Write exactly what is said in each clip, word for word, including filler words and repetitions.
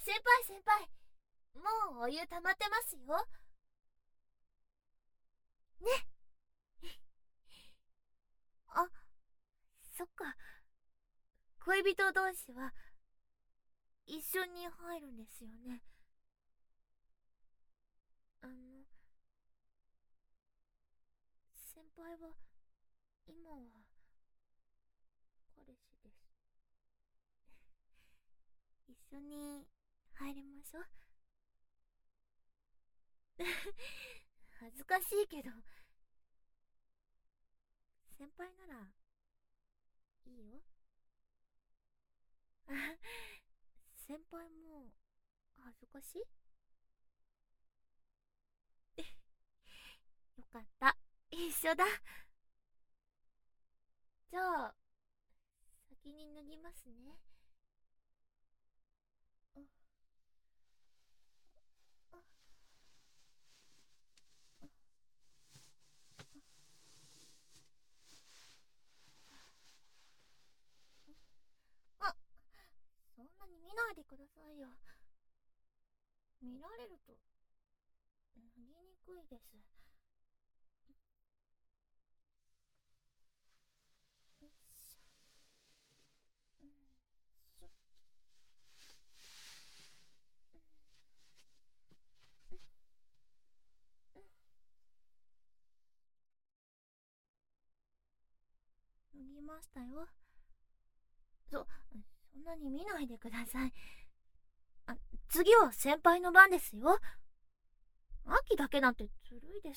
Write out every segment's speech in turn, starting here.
先輩先輩、もうお湯溜まってますよ。ね。あ、そっか。恋人同士は一緒に入るんですよね。あの、先輩は今は彼氏です。一緒に入りましょう。恥ずかしいけど、先輩ならいいよ。先輩も恥ずかしい？よかった、一緒だ。じゃあ先に脱ぎますね。あああ、そんなに見ないでくださいよ。見られると脱ぎにくいです。よいしょ。うんしょ。脱ぎましたよ。そ、そんなに見ないでください。あ、次は先輩の番ですよ。秋だけなんてずるいです。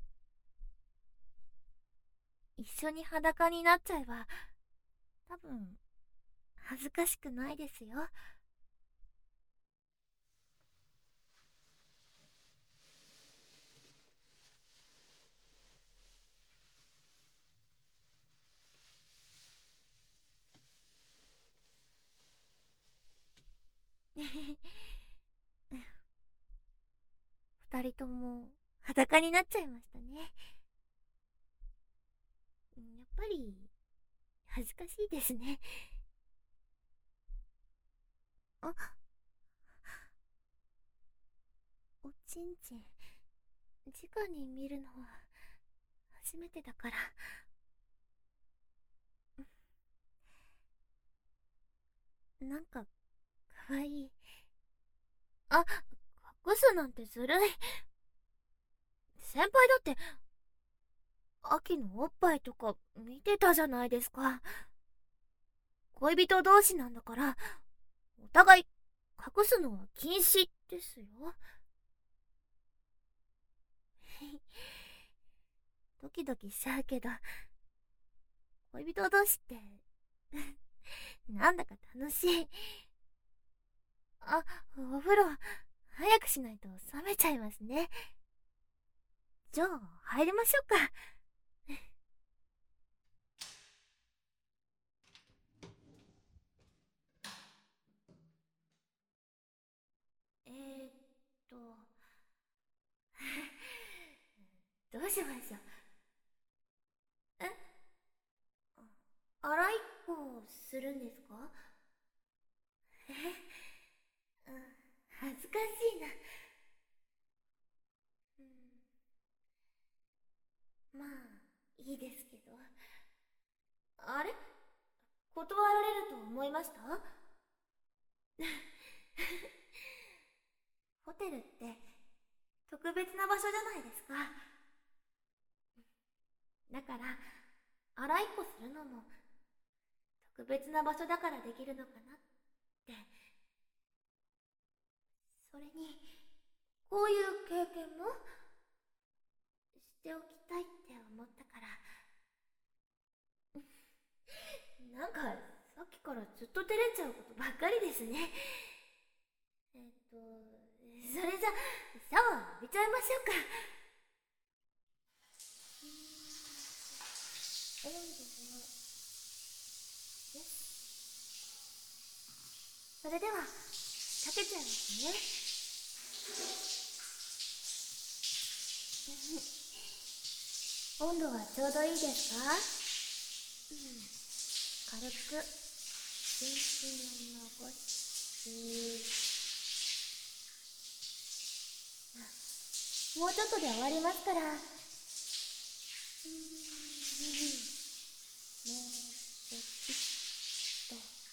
一緒に裸になっちゃえば、多分、恥ずかしくないですよ。二人とも裸になっちゃいましたね。やっぱり、恥ずかしいですね。あ、おちんちん、直に見るのは初めてだから。なんか、かわいい。あ、隠すなんてずるい。先輩だって、秋のおっぱいとか見てたじゃないですか。恋人同士なんだから、お互い隠すのは禁止ですよ。ドキドキしちゃうけど、恋人同士ってなんだか楽しい。あ、お風呂早くしないと冷めちゃいますね。じゃあ入りましょうか。えーっとどうしましょう。え、洗いっこするんですか？え、うん、恥ずかしいな。うん、まあいいですけど。あれ、断られると思いました？ホテルって特別な場所じゃないですか。だから洗いっこするのも特別な場所だからできるのかなって。それにこういう経験もしておきたいって思ったから。なんかさっきからずっと照れちゃうことばっかりですね。えっとそれじゃシャワー浴びちゃいましょうか。温度はです。それではかけちゃいますね。温度はちょうどいいですか？うん、軽く全身を残しもうちょっとで終わりますから。うーん、もうちょっ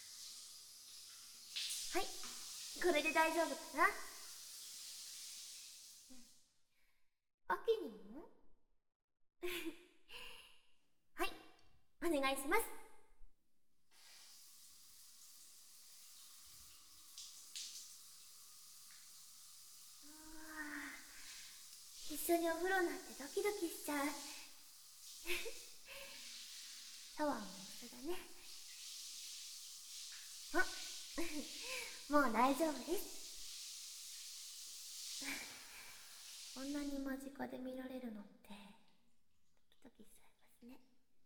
と。はい、これで大丈夫かな。秋にもはい、お願いします。一緒にお風呂なんてドキドキしちゃう。シャワーも一緒だね。あもう大丈夫です。こんなに間近で見られるのってドキドキしちゃいますね。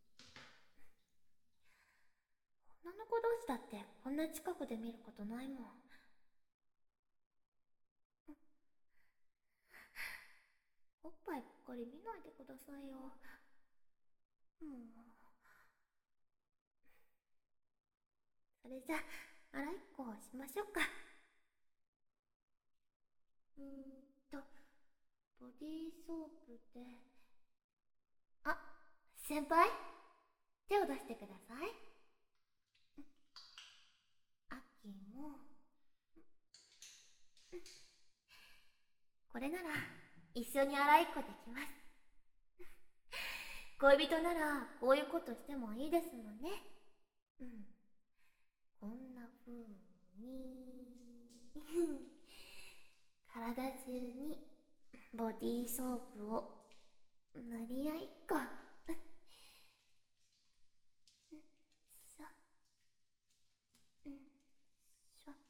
女の子同士だってこんな近くで見ることないもん。おっぱいばっかり見ないでくださいよ。もうそれじゃあ洗いっこをしましょうか。うーんとボディーソープで、あ、先輩、手を出してください。アッキーもこれなら一緒に洗いっこできます。恋人ならこういうことしてもいいですもんね。うん、こんな風に体中にボディーソープを塗り合いっこ。しょ、うんしょ、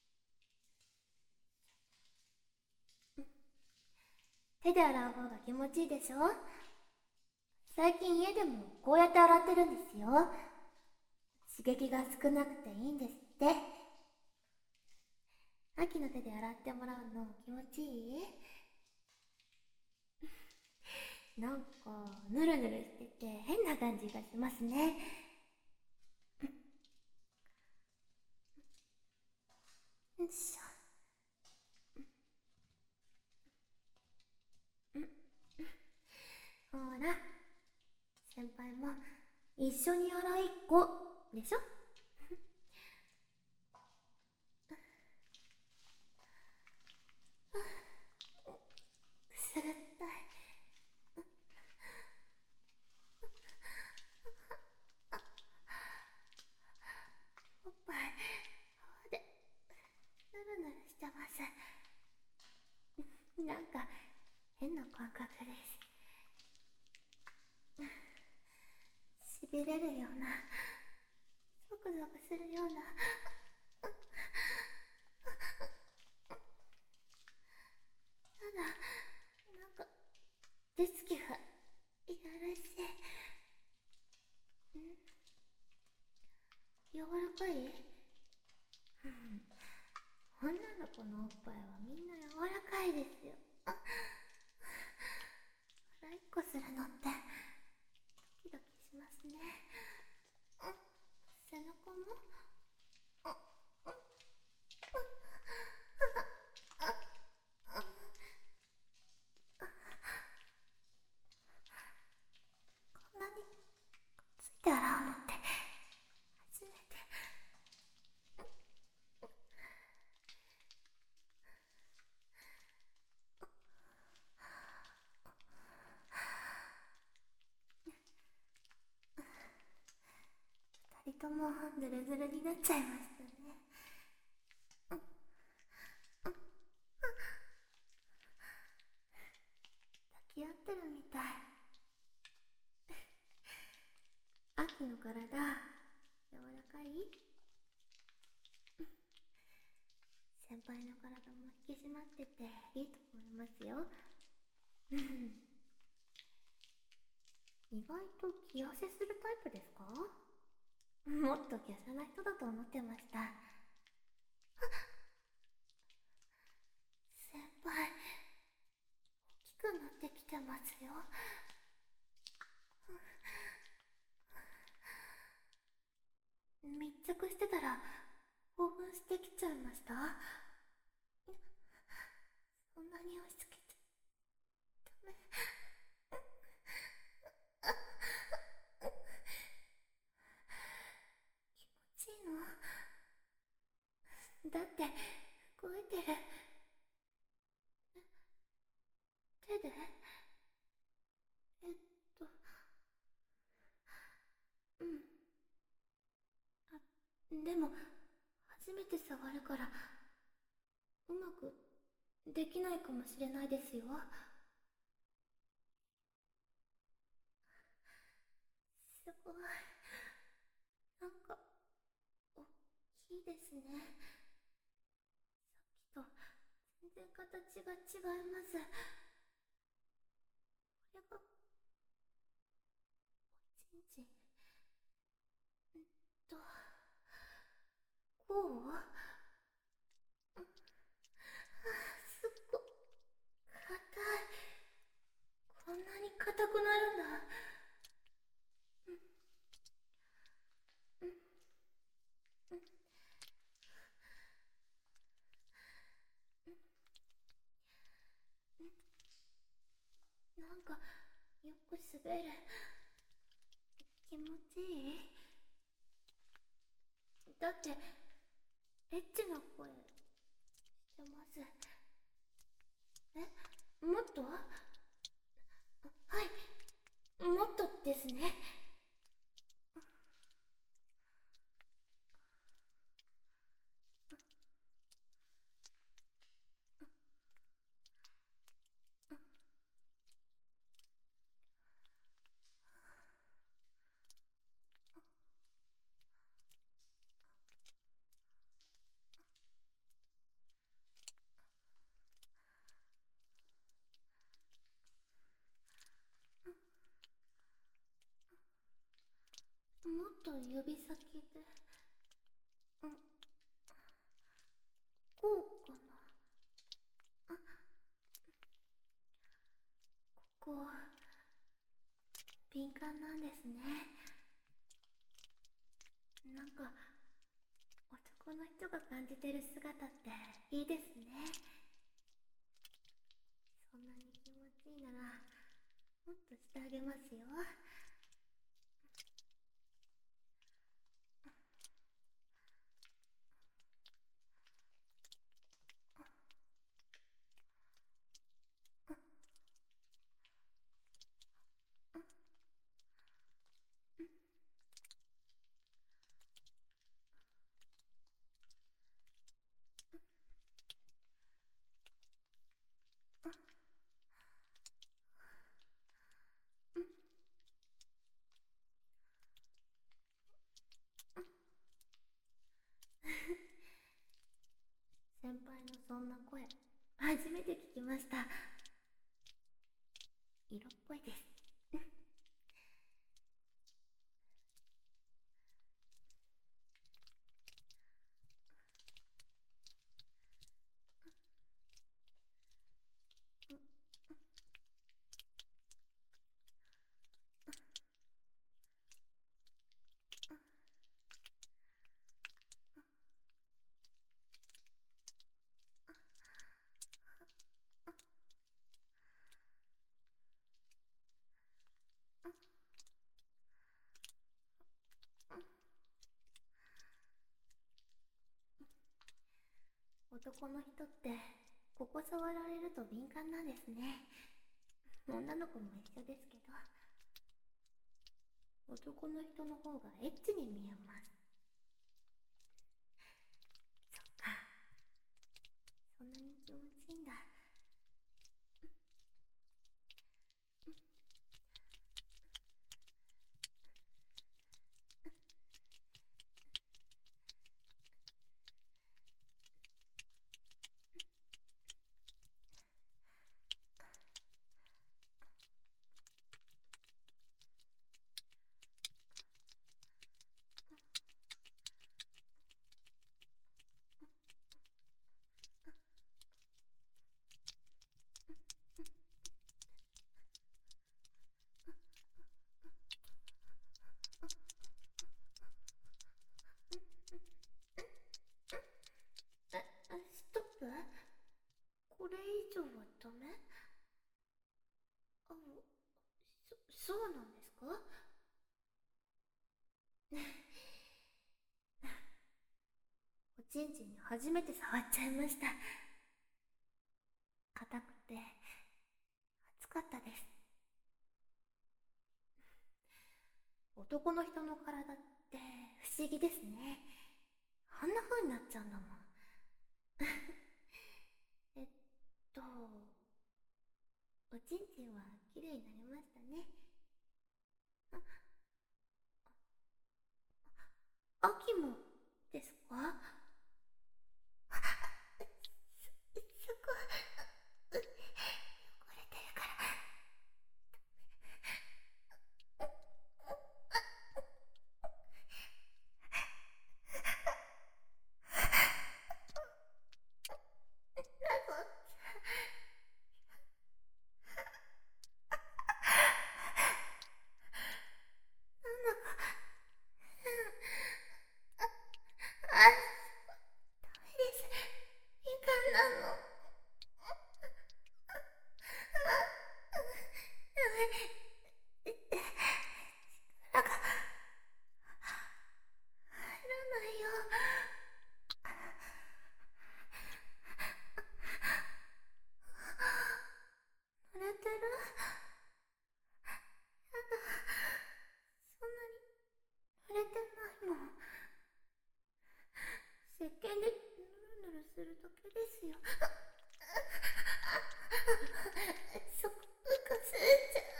手で洗う方が気持ちいいでしょ。最近家でもこうやって洗ってるんですよ。刺激が少なくていいんですって。秋の手で洗ってもらうの気持ちいい？なんかヌルヌルしてて変な感じがしますね。よいしょ。ほら、先輩も一緒に洗いっこでしょ。くすぐったい。おっぱいでヌルヌルしてます。なんか変な感覚です。しびれるような、ゾクゾクするような。ただなんか手つきがいやらしい。ん柔らかい？うん、女の子のおっぱいはみんな柔らかいですよ。あ、洗いっこするのってドキドキしますね。あ、背中も、あ、あ、こんなについて洗うのって初めて。二人ともズルズルになっちゃいましたね。抱き合ってるみたい。秋の体柔らかい？先輩の体も引き締まってていいと思いますよ。意外と気痩せするタイプですか？もっと華奢な人だと思ってました。先輩、大きくなってきてますよ。密着してたら興奮してきちゃいました？そんなに押し付けてでも初めて触るからうまくできないかもしれないですよ。すごい、なんか大きいですね。さっきと全然形が違います。これがおちんちん。んとこう、すっご硬い。こんなに硬くなるんだ。なんかよく滑る。気持ちいい。だってエッチな声してます。え、もっと？はい、もっとですね。もっと指先で、うん、こうかな。あ、ここ敏感なんですね。なんか男の人が感じてる姿っていいですね。そんなに気持ちいいならもっとしてあげますよ。先輩のそんな声初めて聞きました。色っぽいです。男の人ってここ触られると敏感なんですね。女の子も一緒ですけど、男の人の方がエッチに見えます。そっか、そんなに気持ちいいんだ。え、ストップ？これ以上はダメ？あ、そ、そうなんですか？おちんちんに初めて触っちゃいました。硬くて熱かったです。男の人の体って不思議ですね。 あんな風になっちゃうんだもん。えっとおちんちんは綺麗になりましたね。あ、秋もですか？そこ汚れてるから。あ、ダメです。みかんなの。力が入らないよ。濡れてる。やだ、そんなに濡れてないもん。石鹸でぬるぬるするだけですよ。そこがすーちゃ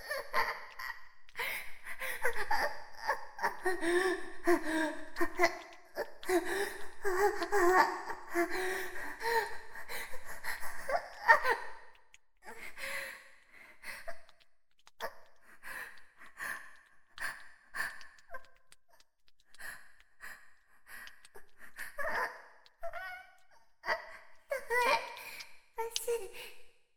足。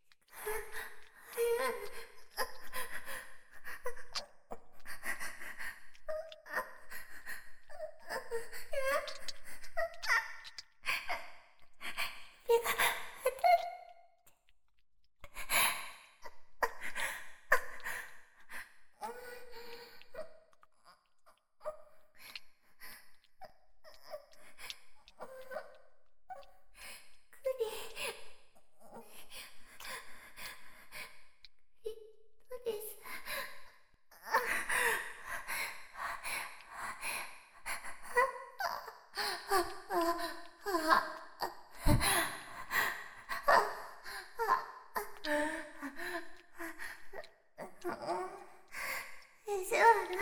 意地悪。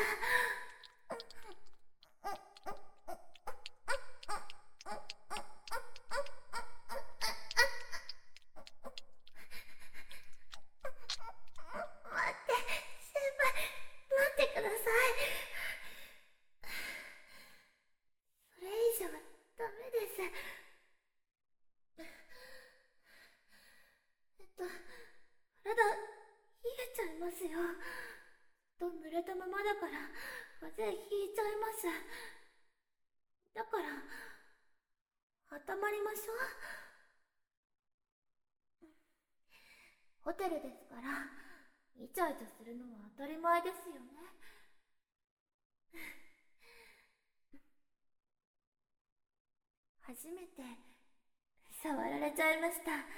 待って、先輩、待ってください。それ以上はダメです。えっと、体、冷えちゃいますよ。と濡れたままだから、風邪ひいちゃいます。だから、温まりましょう。ホテルですから、イチャイチャするのは当たり前ですよね。初めて触られちゃいました。は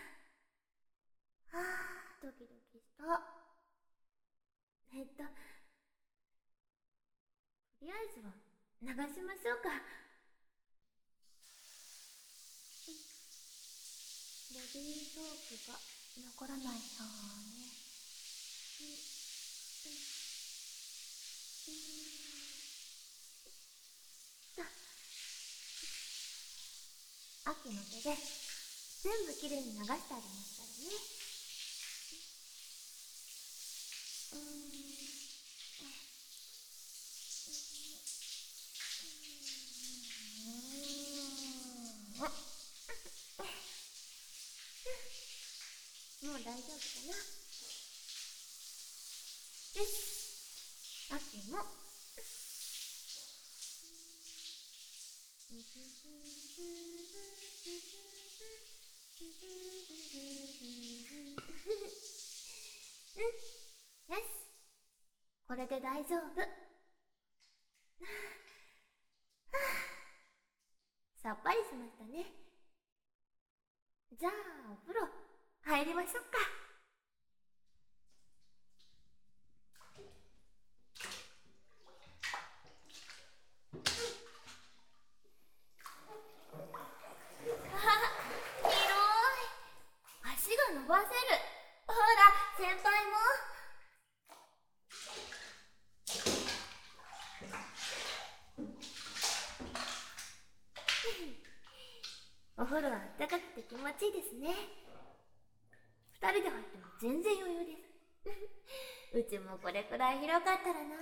あ、ドキドキした。えっと、とりあえずは流しましょうか。ボディーソープが残らないように。秋の手で全部きれいに流してありますからね。うーん。もう大丈夫かな。よし、秋も。うん、よし、これで大丈夫。さっぱりしましたね。じゃあお風呂入りましょうか。 風呂は暖かくて気持ちいいですね。二人で入っても全然余裕です。うちもこれくらい広かったらな。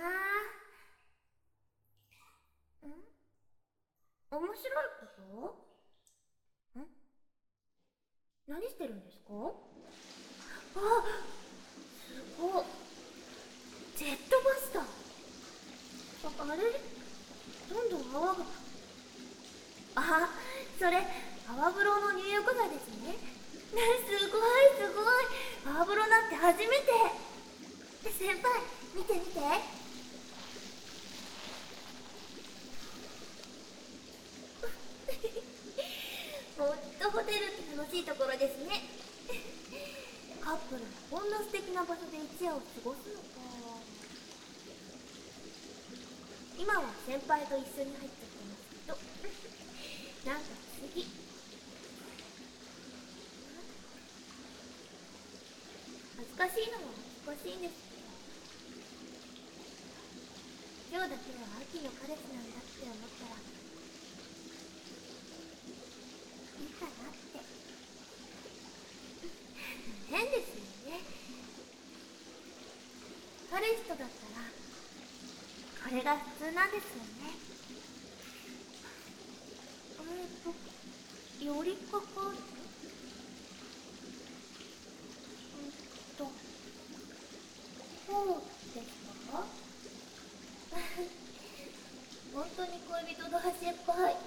ん面白いことん何してるんですか？あ、すごい。ジェットバスだ。あ、あれどんどん泡が。あ、それ泡風呂の入浴剤ですね。すごいすごい。泡風呂なんて初めて。先輩見て見て。ほんとホテルって楽しいところですね。カップルがこんな素敵な場所で一夜を過ごすのか。今は先輩と一緒に入っちゃってますけどなんか不思議。恥ずかしいのは恥ずかしいんですけど、今日だけは秋の彼氏なんだって思ったらいいかなって。変ですよね。彼氏とだったらこれが普通なんですよね。えっと寄りかかるうんとこうですか？本当に恋人の先輩、後ろから抱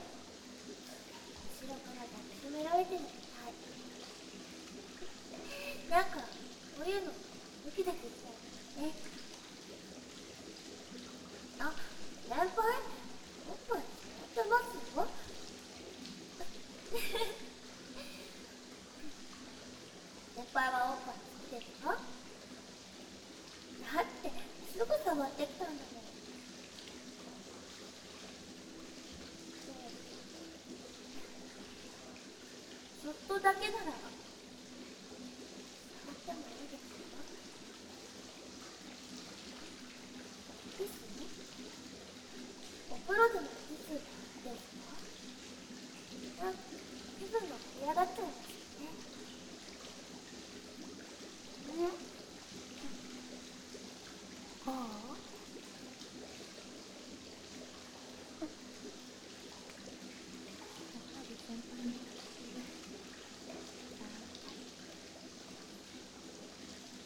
きしめられてるみたい。なんかこういうのドキドキしちゃうね。あ、先輩おっぱい使ってますよ。先輩はおっぱい好きですか？だってすぐ触ってきたんだもん。ちょっとだけなら触ってもいいですか？キス？お風呂でもキスですか？あ、気分が盛り上がっちゃいますね。んああやっぱり先輩の口で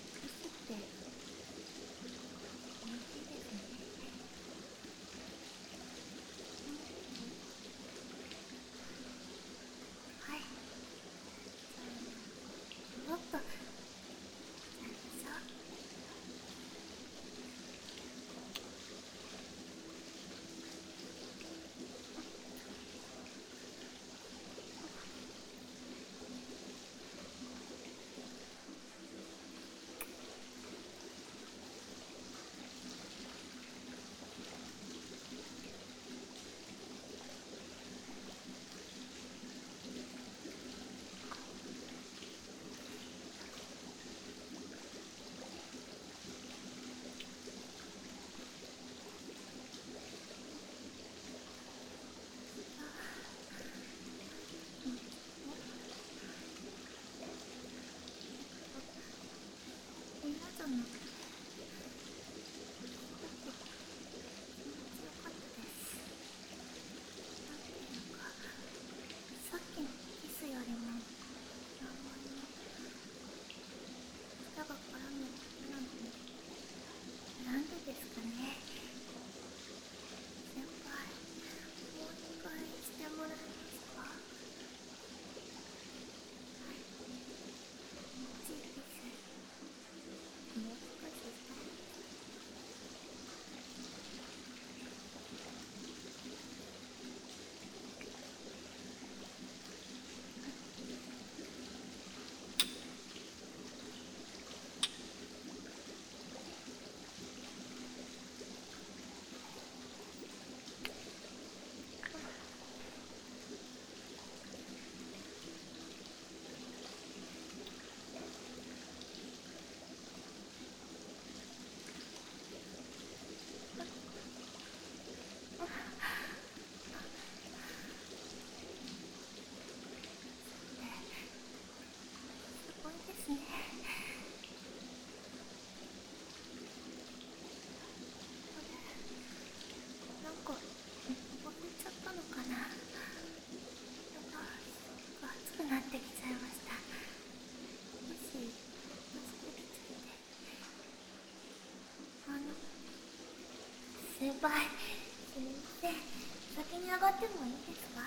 先輩、すみません。先に上がってもいいですか？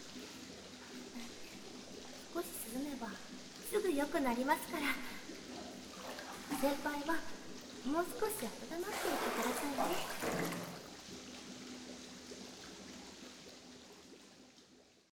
少し涼めばすぐ良くなりますから。先輩はもう少し温まっていてくださいね。